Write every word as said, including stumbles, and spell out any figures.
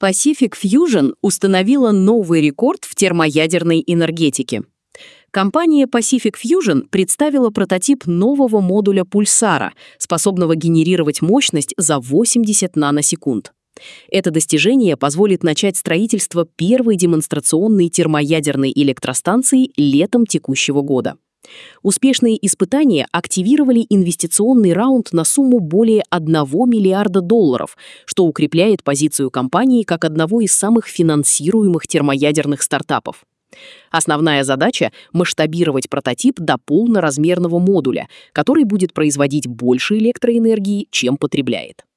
Pacific Fusion установила новый рекорд в термоядерной энергетике. Компания Pacific Fusion представила прототип нового модуля пульсара, способного генерировать мощность за восемьдесят наносекунд. Это достижение позволит начать строительство первой демонстрационной термоядерной электростанции летом текущего года. Успешные испытания активировали инвестиционный раунд на сумму более одного миллиарда долларов, что укрепляет позицию компании как одного из самых финансируемых термоядерных стартапов. Основная задача — масштабировать прототип до полноразмерного модуля, который будет производить больше электроэнергии, чем потребляет.